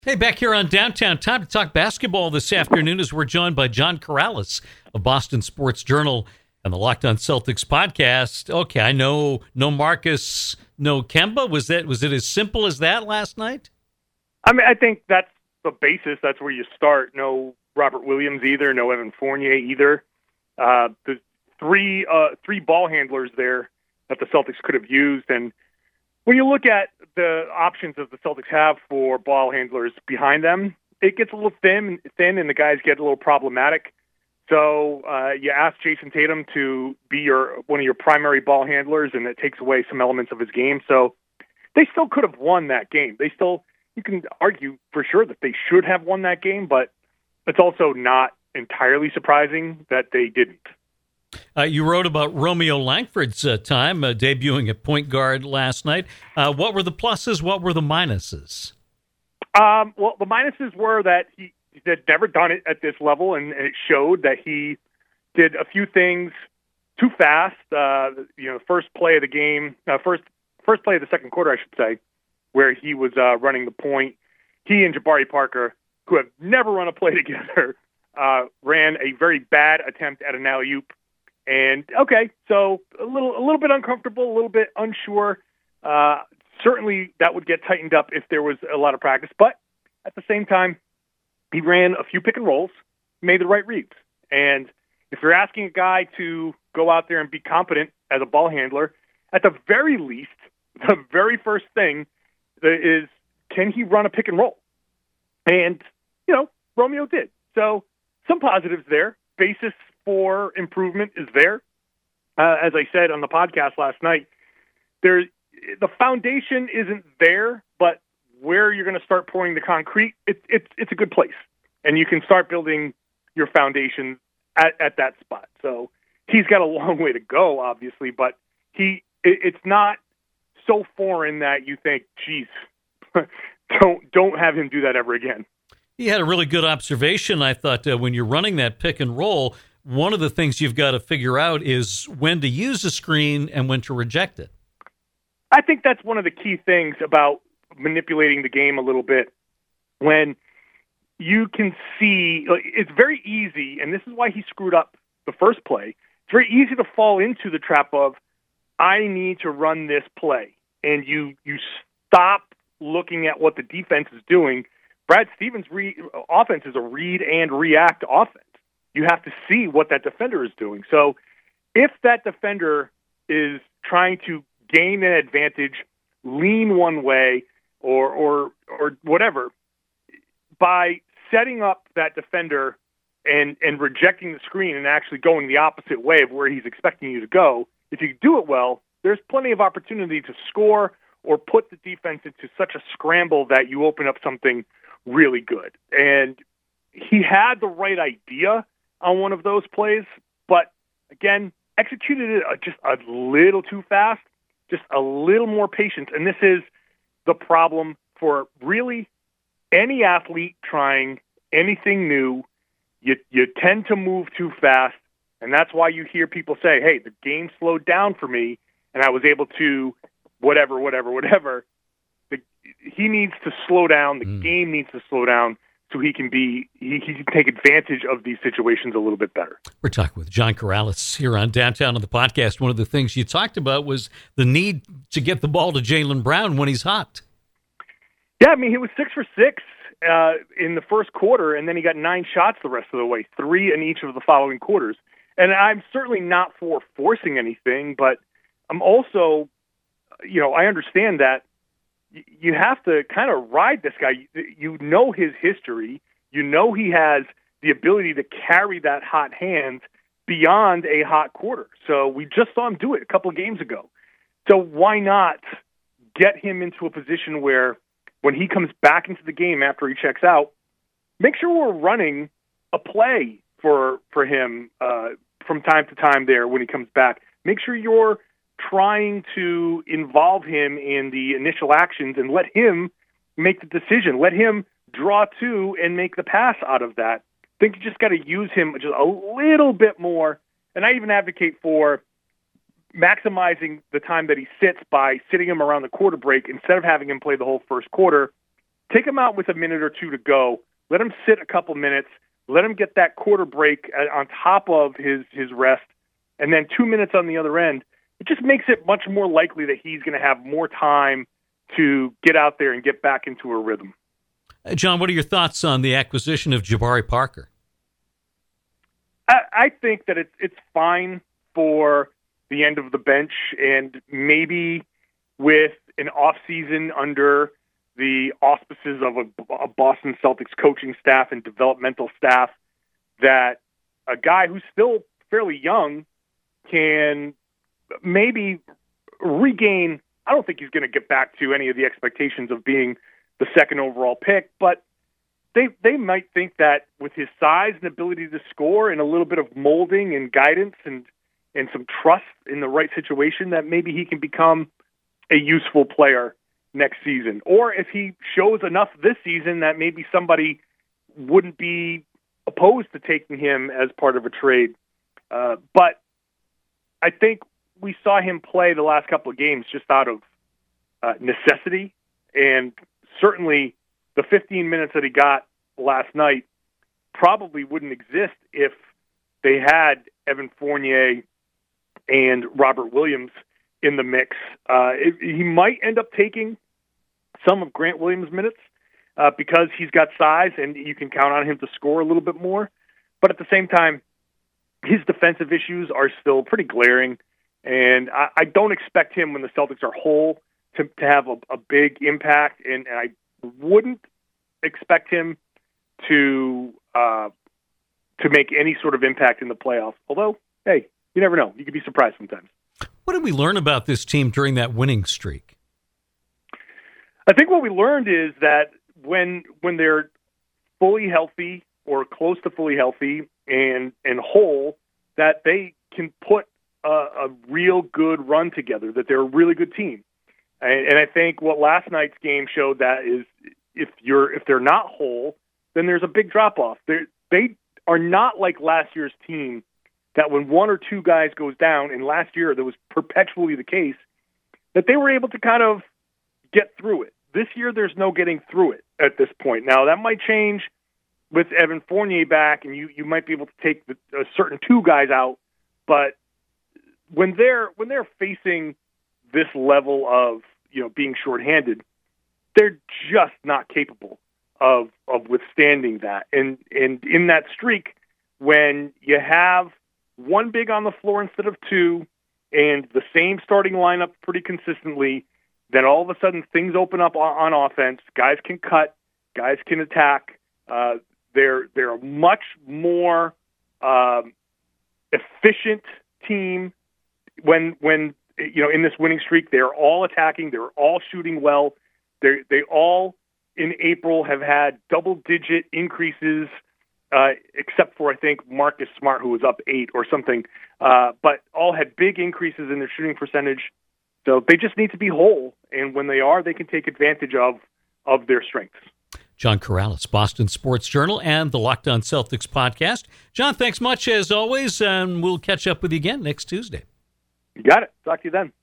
Hey, back here on Downtown, time to talk basketball this afternoon as we're joined by John Corrales of Boston Sports Journal and the Locked On Celtics podcast. Okay, I know no Marcus, no Kemba. Was it as simple as that last night? I mean, I think that's the basis. That's where you start. No Robert Williams either. No Evan Fournier either. The three ball handlers there that the Celtics could have used. And when you look at the options that the Celtics have for ball handlers behind them, it gets a little thin, and the guys get a little problematic. So you ask Jason Tatum to be one of your primary ball handlers, and it takes away some elements of his game. So they still could have won that game. You can argue for sure that they should have won that game, but it's also not entirely surprising that they didn't. You wrote about Romeo Langford's time debuting at point guard last night. What were the pluses? What were the minuses? Well, the minuses were that he had never done it at this level, and it showed that he did a few things too fast. First play of the game, first play of the second quarter, I should say, where he was running the point. He and Jabari Parker, who have never run a play together, ran a very bad attempt at an alley-oop. And so a little bit uncomfortable, a little bit unsure. Certainly that would get tightened up if there was a lot of practice. But at the same time, he ran a few pick and rolls, made the right reads. And if you're asking a guy to go out there and be competent as a ball handler, at the very least, the very first thing is, can he run a pick and roll? And, Romeo did. So some positives there. Basis for improvement is there. As I said on the podcast last night, the foundation isn't there, but where you're going to start pouring the concrete, it's a good place. And you can start building your foundation at that spot. So he's got a long way to go, obviously, but it's not so foreign that you think, geez, don't have him do that ever again. He had a really good observation. I thought when you're running that pick and roll, one of the things you've got to figure out is when to use a screen and when to reject it. I think that's one of the key things about manipulating the game a little bit. When you can see, it's very easy, and this is why he screwed up the first play. It's very easy to fall into the trap of, I need to run this play. And you stop looking at what the defense is doing. Brad Stevens' offense is a read and react offense. You have to see what that defender is doing. So if that defender is trying to gain an advantage, lean one way, or whatever, by setting up that defender and rejecting the screen and actually going the opposite way of where he's expecting you to go, if you do it well, there's plenty of opportunity to score or put the defense into such a scramble that you open up something really good. And he had the right idea on one of those plays, but again, executed it just a little too fast, just a little more patience. And this is the problem for really any athlete trying anything new. You tend to move too fast, and that's why you hear people say, hey, the game slowed down for me, and I was able to whatever. He needs to slow down. The game needs to slow down so he can take advantage of these situations a little bit better. We're talking with John Corrales here on Downtown on the podcast. One of the things you talked about was the need to get the ball to Jaylen Brown when he's hot. Yeah, I mean, he was 6 for 6 in the first quarter, and then he got 9 shots the rest of the way, 3 in each of the following quarters. And I'm certainly not for forcing anything, but I'm also, I understand that you have to kind of ride this guy. You know his history. You know he has the ability to carry that hot hand beyond a hot quarter. So we just saw him do it a couple of games ago. So why not get him into a position where when he comes back into the game after he checks out, make sure we're running a play for him from time to time there when he comes back. Make sure you're trying to involve him in the initial actions and let him make the decision. Let him draw to and make the pass out of that. I think you just got to use him just a little bit more. And I even advocate for maximizing the time that he sits by sitting him around the quarter break instead of having him play the whole first quarter take him out with a minute or two to go. Let him sit a couple minutes. Let him get that quarter break on top of his rest, and then 2 minutes on the other end. It just makes it much more likely that he's going to have more time to get out there and get back into a rhythm. John, what are your thoughts on the acquisition of Jabari Parker? I think that it's fine for the end of the bench, and maybe with an off season under the auspices of a Boston Celtics coaching staff and developmental staff, that a guy who's still fairly young can maybe regain. I don't think he's going to get back to any of the expectations of being the second overall pick, but they might think that with his size and ability to score and a little bit of molding and guidance and some trust in the right situation, that maybe he can become a useful player next season. Or if he shows enough this season that maybe somebody wouldn't be opposed to taking him as part of a trade. But I think we saw him play the last couple of games just out of necessity, and certainly the 15 minutes that he got last night probably wouldn't exist if they had Evan Fournier and Robert Williams in the mix. He might end up taking some of Grant Williams' minutes because he's got size and you can count on him to score a little bit more. But at the same time, his defensive issues are still pretty glaring, and I don't expect him, when the Celtics are whole, to have a big impact, and I wouldn't expect him to make any sort of impact in the playoffs. Although, hey, you never know. You could be surprised sometimes. What did we learn about this team during that winning streak? I think what we learned is that when they're fully healthy or close to fully healthy and whole, that they can put a real good run together, that they're a really good team. And I think what last night's game showed that is if they're not whole, then there's a big drop-off. They are not like last year's team that when one or two guys goes down, and last year that was perpetually the case, that they were able to kind of get through it. This year there's no getting through it at this point. Now, that might change with Evan Fournier back, and you might be able to take a certain two guys out, but when they're facing this level of being shorthanded, they're just not capable of withstanding that. And in that streak, when you have one big on the floor instead of two, and the same starting lineup pretty consistently, then all of a sudden things open up on offense. Guys can cut, guys can attack. They're a much more efficient team when in this winning streak. They're all attacking. They're all shooting well. They all in April have had double-digit increases, except for I think Marcus Smart, who was up 8 or something. But all had big increases in their shooting percentage. So they just need to be whole, and when they are, they can take advantage of their strengths. John Karalis, Boston Sports Journal and the Locked On Celtics podcast. John, thanks much as always, and we'll catch up with you again next Tuesday. You got it. Talk to you then.